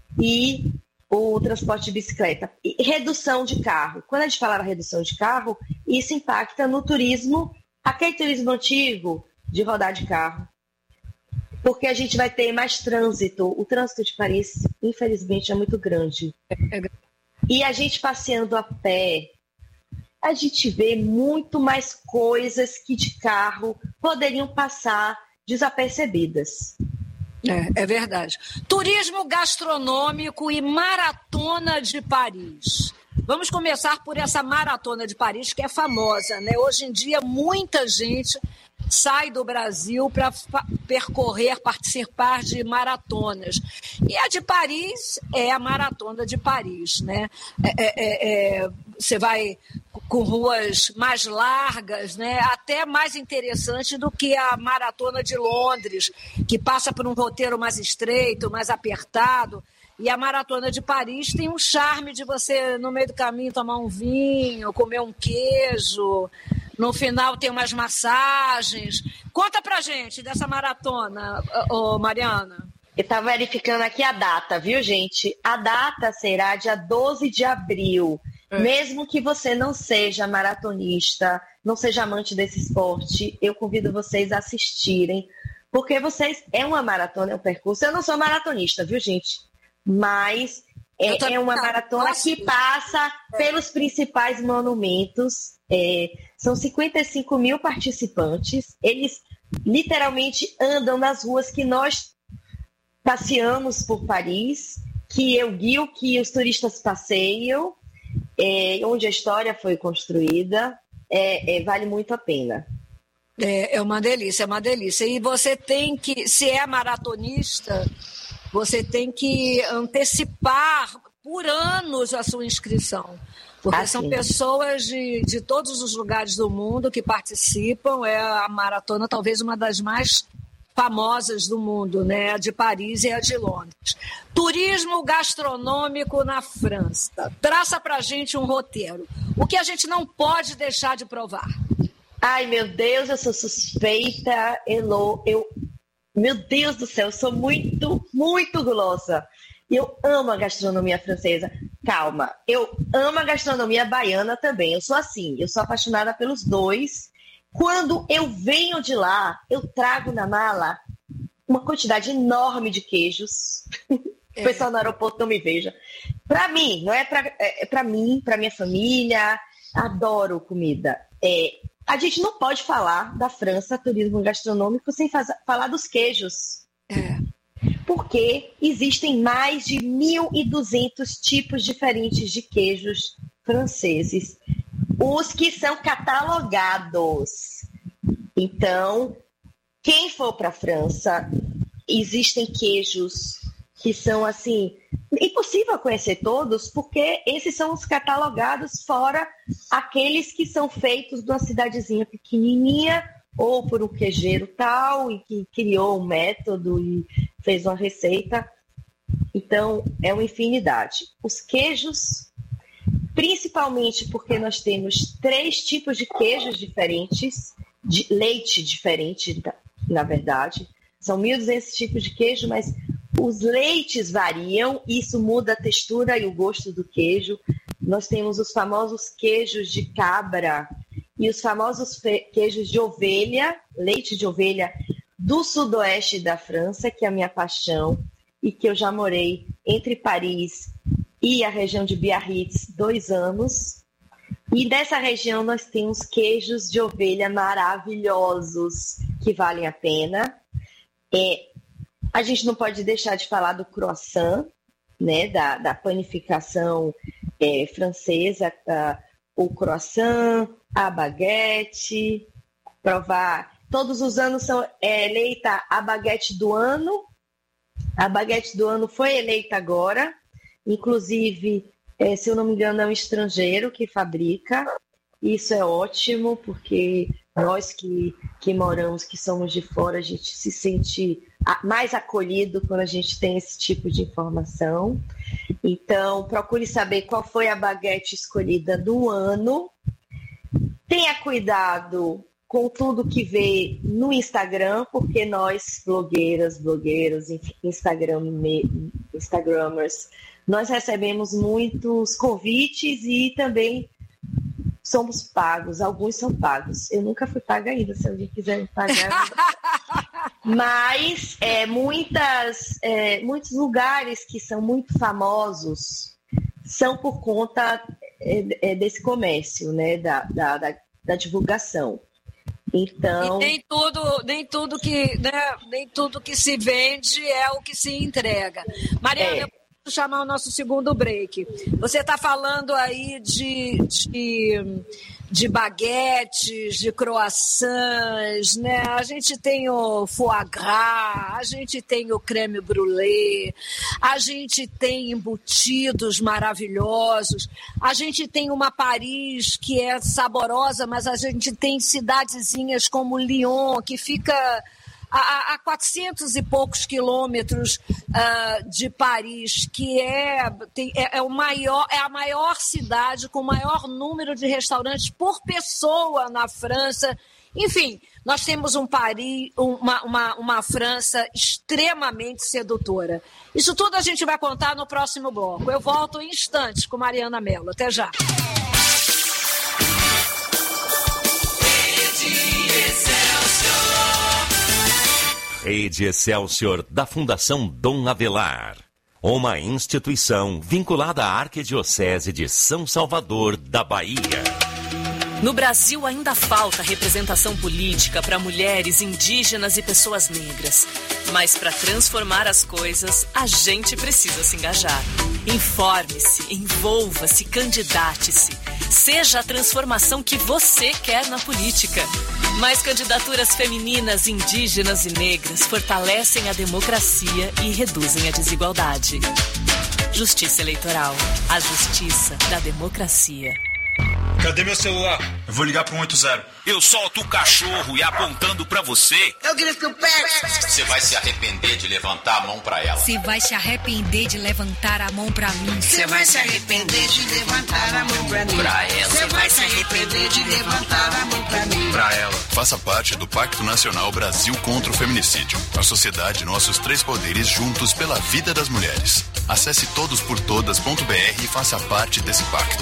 e o transporte de bicicleta. E redução de carro. Quando a gente fala redução de carro, isso impacta no turismo, aquele turismo antigo, de rodar de carro, porque a gente vai ter mais trânsito. O trânsito de Paris, infelizmente, é muito grande. E a gente passeando a pé, a gente vê muito mais coisas que de carro poderiam passar desapercebidas. É, é verdade. Turismo gastronômico e maratona de Paris. Vamos começar por essa maratona de Paris, que é famosa, né? Hoje em dia, muita gente sai do Brasil para percorrer, participar de maratonas. E a de Paris é a maratona de Paris, né? É, é, é, você vai com ruas mais largas, né? Até mais interessante do que a maratona de Londres, que passa por um roteiro mais estreito, mais apertado. E a maratona de Paris tem um charme de você, no meio do caminho, tomar um vinho, comer um queijo. No final tem umas massagens. Conta pra gente dessa maratona, ô, Mariana. Eu estava verificando aqui a data, viu, gente? A data será dia doze de abril. É. Mesmo que você não seja maratonista, não seja amante desse esporte, eu convido vocês a assistirem, porque vocês... É uma maratona, é um percurso. Eu não sou maratonista, viu, gente? Mas é, é uma maratona que passa é. pelos principais monumentos. É, são cinquenta e cinco mil participantes. Eles literalmente andam nas ruas que nós passeamos por Paris, que eu guio, que os turistas passeiam, é, onde a história foi construída. É, é, vale muito a pena. É, é uma delícia, é uma delícia. E você tem que, se é maratonista, você tem que antecipar por anos a sua inscrição. Porque assim. São pessoas de, de todos os lugares do mundo que participam. É a maratona, talvez uma das mais famosas do mundo, né? A de Paris e a de Londres. Turismo gastronômico na França. Traça pra gente um roteiro. O que a gente não pode deixar de provar? Ai, meu Deus, eu sou suspeita, Elô. Eu, meu Deus do céu, eu sou muito, muito gulosa. Eu amo a gastronomia francesa. Calma, eu amo a gastronomia baiana também. Eu sou assim, eu sou apaixonada pelos dois. Quando eu venho de lá, eu trago na mala uma quantidade enorme de queijos. É. O pessoal no aeroporto não me veja. Para mim, não é para é para mim, para minha família. Adoro comida. É, a gente não pode falar da França, turismo gastronômico, sem faz, falar dos queijos. É. Porque existem mais de mil e duzentos tipos diferentes de queijos franceses, os que são catalogados. Então, quem for para a França, existem queijos que são assim, impossível conhecer todos, porque esses são os catalogados, fora aqueles que são feitos de uma cidadezinha pequenininha, ou por um queijeiro tal, e que criou um método e fez uma receita. Então, é uma infinidade. Os queijos, principalmente porque nós temos três tipos de queijos diferentes, de leite diferente, na verdade. São mil e duzentos tipos de queijo, mas os leites variam, isso muda a textura e o gosto do queijo. Nós temos os famosos queijos de cabra e os famosos queijos de ovelha, leite de ovelha do sudoeste da França, que é a minha paixão, e que eu já morei entre Paris e a região de Biarritz dois anos. E nessa região nós temos queijos de ovelha maravilhosos, que valem a pena. É, a gente não pode deixar de falar do croissant, né, da, da panificação é, francesa, a, o croissant, a baguete, provar. Todos os anos são é, eleita a baguete do ano. A baguete do ano foi eleita agora, inclusive, é, se eu não me engano, é um estrangeiro que fabrica. Isso é ótimo, porque nós que, que moramos, que somos de fora, a gente se sente mais acolhido quando a gente tem esse tipo de informação. Então, procure saber qual foi a baguete escolhida do ano. Tenha cuidado com tudo que vê no Instagram, porque nós, blogueiras, blogueiros, Instagram, Instagramers, nós recebemos muitos convites e também somos pagos. Alguns são pagos. Eu nunca fui paga ainda, se alguém quiser me pagar. Mas é, muitas, é, muitos lugares que são muito famosos são por conta é, desse comércio, né, da, da, da, da divulgação. Então... E nem tudo, nem tudo que, né, nem tudo que se vende é o que se entrega. Mariana, é. eu vou chamar o nosso segundo break. Você está falando aí de, de, de baguetes, de croissants, né? A gente tem o foie gras, a gente tem o creme brulee, a gente tem embutidos maravilhosos, a gente tem uma Paris que é saborosa, mas a gente tem cidadezinhas como Lyon, que fica a, a quatrocentos e poucos quilômetros uh, de Paris, que é, tem, é, é, o maior, é a maior cidade com o maior número de restaurantes por pessoa na França. Enfim, nós temos um Paris, uma, uma, uma França extremamente sedutora. Isso tudo a gente vai contar no próximo bloco. Eu volto em instantes com Mariana Mello. Até já. Rede Excelsior da Fundação Dom Avelar. Uma instituição vinculada à Arquidiocese de São Salvador, da Bahia. No Brasil ainda falta representação política para mulheres, indígenas e pessoas negras. Mas para transformar as coisas, a gente precisa se engajar. Informe-se, envolva-se, candidate-se. Seja a transformação que você quer na política. Mais candidaturas femininas, indígenas e negras fortalecem a democracia e reduzem a desigualdade. Justiça Eleitoral. A justiça da democracia. Cadê meu celular? Eu vou ligar para um oito zero. Eu solto o cachorro e apontando pra você. Eu grito que eu pego. Você vai se arrepender de levantar a mão pra ela. Você vai se arrepender de levantar a mão pra mim. Você vai se arrepender de levantar a mão pra mim. Pra ela. Você vai se arrepender de levantar a mão pra mim. Pra ela. Faça parte do Pacto Nacional Brasil contra o Feminicídio. A sociedade e nossos três poderes juntos pela vida das mulheres. Acesse todos por todas ponto b r e faça parte desse pacto.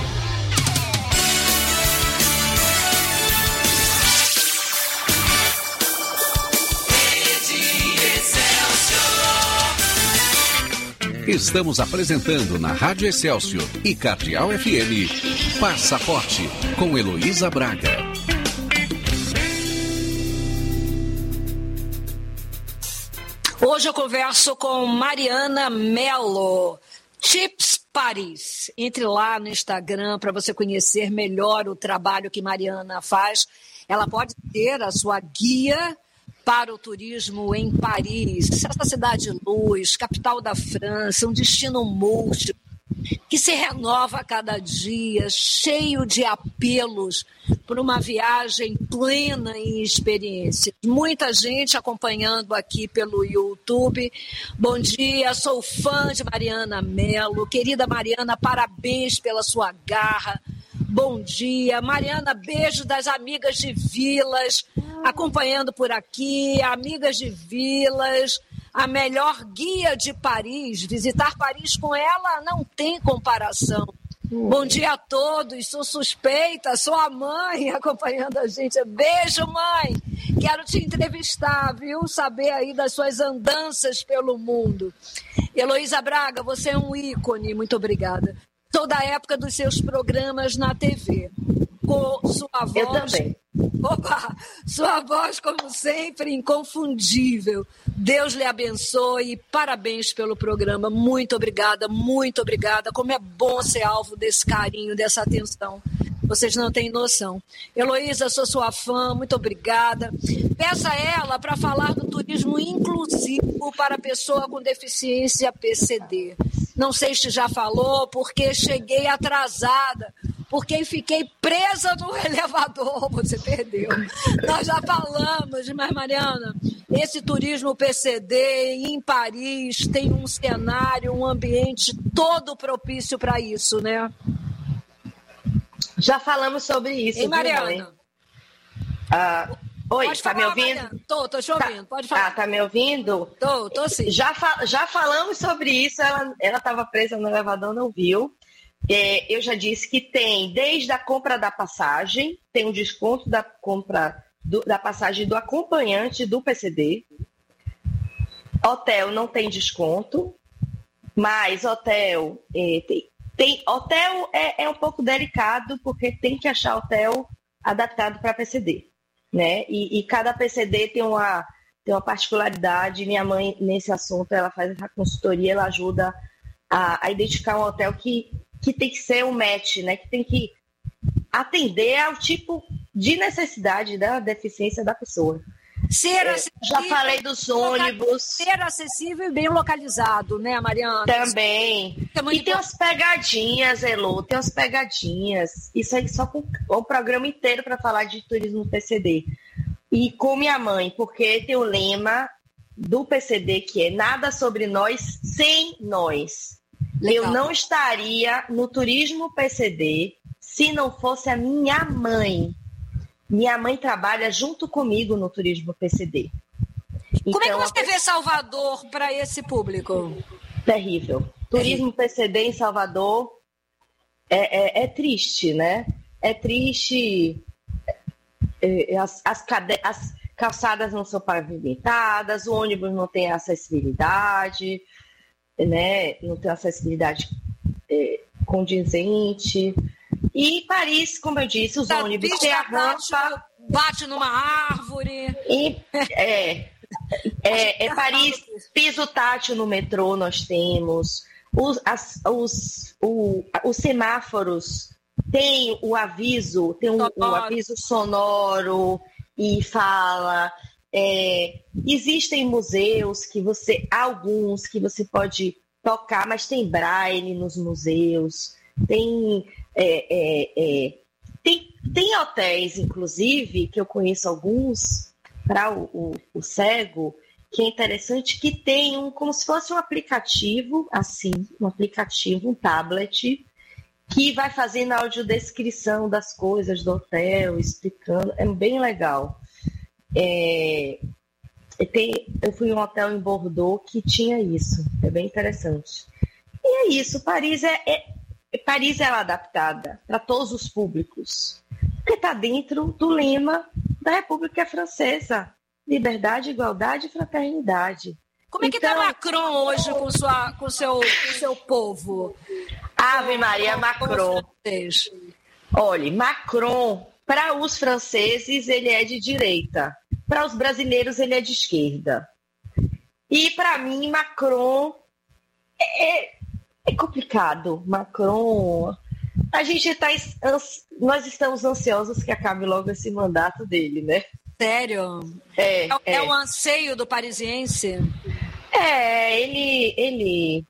Estamos apresentando na Rádio Excelsior e Cardeal F M, Passaporte, com Heloísa Braga. Hoje eu converso com Mariana Mello, Tips Paris. Entre lá no Instagram para você conhecer melhor o trabalho que Mariana faz. Ela pode ter a sua guia para o turismo em Paris, essa cidade luz, capital da França, um destino múltiplo, que se renova a cada dia, cheio de apelos por uma viagem plena em experiências. Muita gente acompanhando aqui pelo YouTube. Bom dia, sou fã de Mariana Mello. Querida Mariana, parabéns pela sua garra. Bom dia, Mariana, beijo das amigas de Vilas, acompanhando por aqui, amigas de Vilas, a melhor guia de Paris. Visitar Paris com ela não tem comparação. Bom dia a todos, sou suspeita, sou a mãe acompanhando a gente. Beijo, mãe! Quero te entrevistar, viu? Saber aí das suas andanças pelo mundo. Heloísa Braga, você é um ícone, muito obrigada. Sou da época dos seus programas na T V. Com sua voz... Eu também. Opa! Sua voz, como sempre, inconfundível. Deus lhe abençoe e parabéns pelo programa. Muito obrigada, muito obrigada. Como é bom ser alvo desse carinho, dessa atenção. Vocês não têm noção. Heloísa, sou sua fã, muito obrigada. Peça a ela para falar do turismo inclusivo para pessoa com deficiência P C D. Não sei se já falou, porque cheguei atrasada, porque fiquei presa no elevador, você perdeu. Nós já falamos, mas Mariana, esse turismo P C D em Paris tem um cenário, um ambiente todo propício para isso, né? Já falamos sobre isso. Ei, Mariana? Ah, oi, pode tá falar, me ouvindo? Mariana. Tô, tô te ouvindo, tá, pode falar. Ah, tá me ouvindo? Tô, tô sim. Já, fa já falamos sobre isso, ela estava presa no elevador, não viu. É, eu já disse que tem, desde a compra da passagem, tem um desconto da compra do, da passagem do acompanhante do P C D. Hotel não tem desconto, mas hotel é, tem, tem. Hotel é, é um pouco delicado, porque tem que achar hotel adaptado para P C D. Né? E, e cada P C D tem uma, tem uma particularidade. Minha mãe, nesse assunto, ela faz essa consultoria, ela ajuda a, a identificar um hotel que, que tem que ser um match, né? Que tem que atender ao tipo de necessidade da deficiência da pessoa. Ser acessível, já falei dos ônibus. Ser acessível e bem localizado, né, Mariana? Também. É e tem umas pegadinhas, Elô, tem umas pegadinhas. Isso aí só com o programa inteiro para falar de turismo P C D. E com minha mãe, porque tem o lema do P C D que é nada sobre nós sem nós. Legal. Eu não estaria no turismo P C D se não fosse a minha mãe. Minha mãe trabalha junto comigo no turismo P C D. Como então, é que você vê Salvador para esse público? Terrível. Turismo P C D em Salvador é, é, é triste, né? É triste. É, as, as, cade... as calçadas não são pavimentadas, o ônibus não tem acessibilidade, né? Não tem acessibilidade é, condizente. E Paris, como eu disse, os a ônibus têm a rampa... Bate numa árvore. E, é, é, é Paris, piso tátil no metrô nós temos. Os, as, os, o, os semáforos têm o aviso, tem um, o aviso sonoro e fala... É, existem museus que você... Alguns que você pode tocar, mas tem braille nos museus. Tem... É, é, é, tem, tem hotéis, inclusive, que eu conheço alguns, para o, o, o cego, que é interessante, que tem um, como se fosse um aplicativo, assim, um aplicativo, um tablet, que vai fazendo a audiodescrição das coisas do hotel, explicando, é bem legal. É, tem, eu fui em um hotel em Bordeaux que tinha isso, é bem interessante. E é isso, Paris é... é Paris é adaptada para todos os públicos, porque está dentro do lema da República Francesa: liberdade, igualdade e fraternidade. Como é que está então, Macron hoje com, sua, com seu, com seu povo? Ave Maria, Macron. Olha, Macron, para os franceses, ele é de direita. Para os brasileiros, ele é de esquerda. E, para mim, Macron é... É complicado, Macron. A gente está, nós estamos ansiosos que acabe logo esse mandato dele, né? Sério? É, é, é. é o anseio do parisiense? É, ele, ele,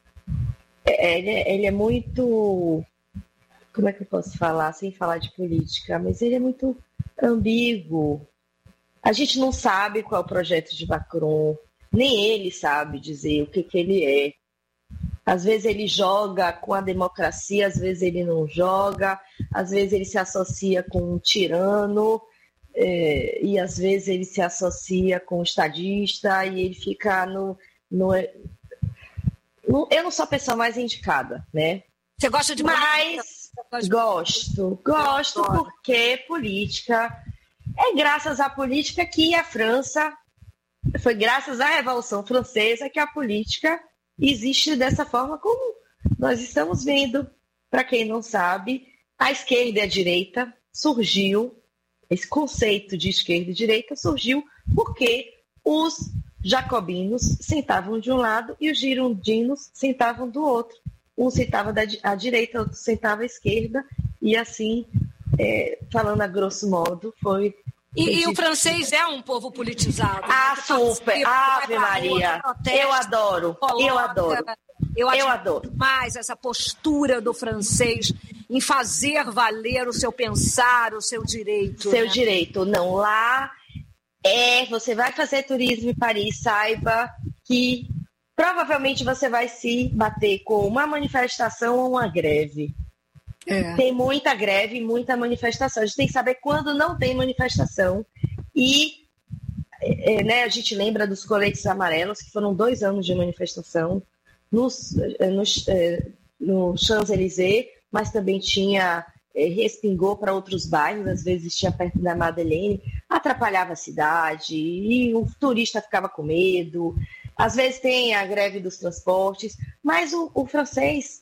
é, ele, ele é muito, como é que eu posso falar, sem falar de política, mas ele é muito ambíguo. A gente não sabe qual é o projeto de Macron, nem ele sabe dizer o que, que ele é. Às vezes ele joga com a democracia, às vezes ele não joga, às vezes ele se associa com um tirano, é, e às vezes ele se associa com um estadista, e ele fica no... no, no eu não sou a pessoa mais indicada, né? Você gosta de Mas política? gosto, gosto porque política... É graças à política que a França... Foi graças à Revolução Francesa que a política existe dessa forma como nós estamos vendo. Para quem não sabe, a esquerda e a direita surgiu, esse conceito de esquerda e direita surgiu porque os jacobinos sentavam de um lado e os girondinos sentavam do outro. Um sentava à direita, outro sentava à esquerda, e assim, é, falando a grosso modo, foi... E, e o francês é um povo politizado. Ah, né? super! Ave Maria! Eu adoro, eu adoro. Eu, eu adoro. Mais essa postura do francês em fazer valer o seu pensar, o seu direito. Seu né? direito. Não, lá é... Você vai fazer turismo em Paris, saiba que provavelmente você vai se bater com uma manifestação ou uma greve. É. Tem muita greve, muita manifestação. A gente tem que saber quando não tem manifestação. E é, né, a gente lembra dos coletes amarelos, que foram dois anos de manifestação nos, nos, é, no Champs-Élysées, mas também tinha, é, respingou para outros bairros, às vezes tinha perto da Madeleine, atrapalhava a cidade, e o turista ficava com medo. Às vezes tem a greve dos transportes, mas o, o francês...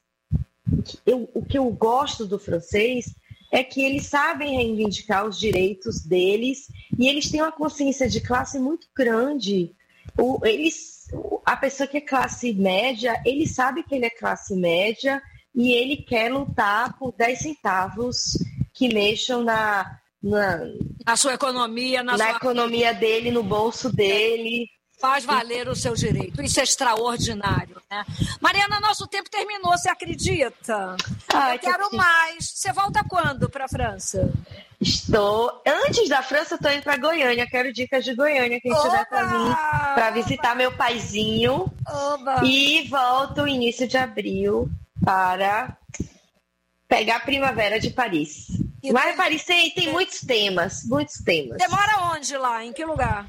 Eu, o que eu gosto do francês é que eles sabem reivindicar os direitos deles e eles têm uma consciência de classe muito grande. O, eles, a pessoa que é classe média, ele sabe que ele é classe média e ele quer lutar por dez centavos que mexam na, na, na sua economia, na, na sua... economia dele, no bolso dele. Faz valer o seu direito. Isso é extraordinário, né? Mariana, nosso tempo terminou, você acredita? Ai, eu quero que... mais. Você volta quando para a França? Estou... Antes da França, estou indo para Goiânia. Quero dicas de Goiânia, quem tiver para mim, para visitar meu paizinho. Oba. E volto no início de abril para pegar a primavera de Paris. E Mas tem... Paris tem, tem muitos temas, muitos temas. Demora onde lá? Em que lugar?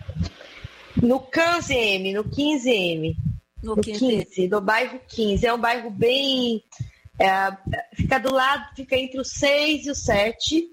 No quinze M, no quinze M. No, no quinze. quinze, no bairro quinze. É um bairro bem... É, fica do lado, fica entre o seis e o sete.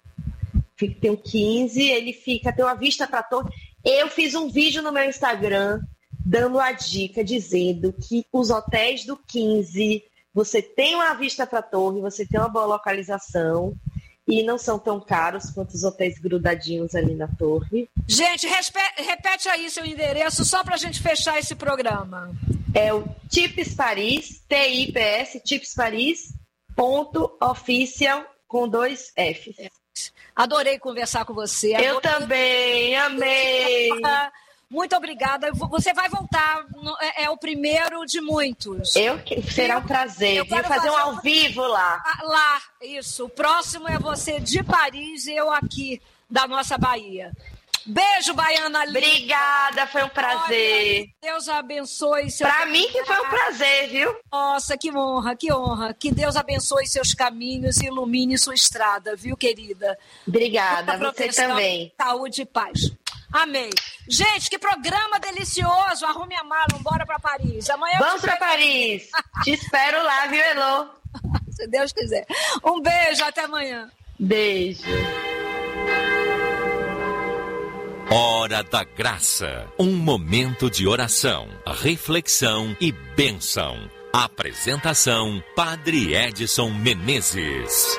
Fica, tem o quinze, ele fica, tem uma vista para a torre. Eu fiz um vídeo no meu Instagram dando a dica, dizendo que os hotéis do quinze, você tem uma vista para a torre, você tem uma boa localização. E não são tão caros quanto os hotéis grudadinhos ali na torre. Gente, respe- repete aí seu endereço só para a gente fechar esse programa. É o Tips Paris, T I P S, Tips Paris, ponto official, com dois Fs. Adorei conversar com você. Adorei... Eu também, amei. Muito obrigada. Você vai voltar, é, é o primeiro de muitos. Eu será um prazer. Eu quero fazer um ao vivo lá. Lá, isso. O próximo é você de Paris e eu aqui da nossa Bahia. Beijo, Baiana linda. Obrigada, foi um prazer. Olha, Deus abençoe seu Pra mim que foi um prazer, viu? Nossa, que honra, que honra. Que Deus abençoe seus caminhos e ilumine sua estrada, viu, querida? Obrigada, você também. Saúde e paz. Amei. Gente, que programa delicioso. Arrume a mala, bora para Paris. Amanhã Vamos para Paris. Te espero lá, viu, Elô? Se Deus quiser. Um beijo, até amanhã. Beijo. Hora da Graça. Um momento de oração, reflexão e bênção. Apresentação: Padre Edson Menezes.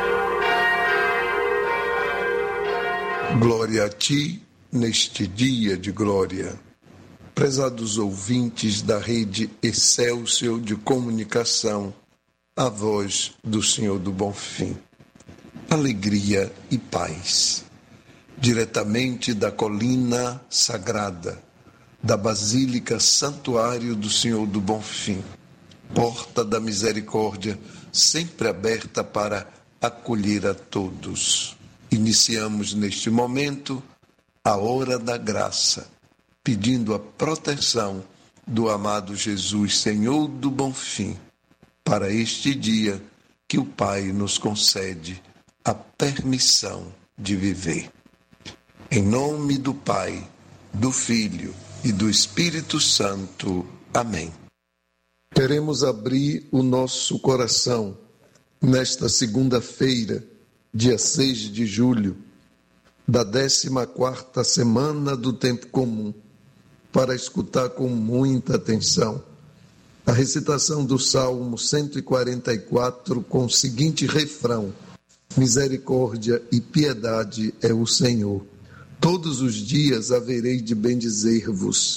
Glória a ti neste dia de glória. Prezados ouvintes da rede Excelsior de Comunicação, a voz do Senhor do Bonfim. Alegria e paz. Diretamente da colina sagrada, da Basílica Santuário do Senhor do Bonfim, porta da misericórdia, sempre aberta para acolher a todos. Iniciamos neste momento a hora da graça, pedindo a proteção do amado Jesus, Senhor do Bonfim, para este dia que o Pai nos concede a permissão de viver. Em nome do Pai, do Filho e do Espírito Santo. Amém. Queremos abrir o nosso coração nesta segunda-feira, dia seis de julho, da décima quarta semana do tempo comum, para escutar com muita atenção a recitação do Salmo cento e quarenta e quatro com o seguinte refrão: misericórdia e piedade é o Senhor. Todos os dias haverei de bendizer-vos,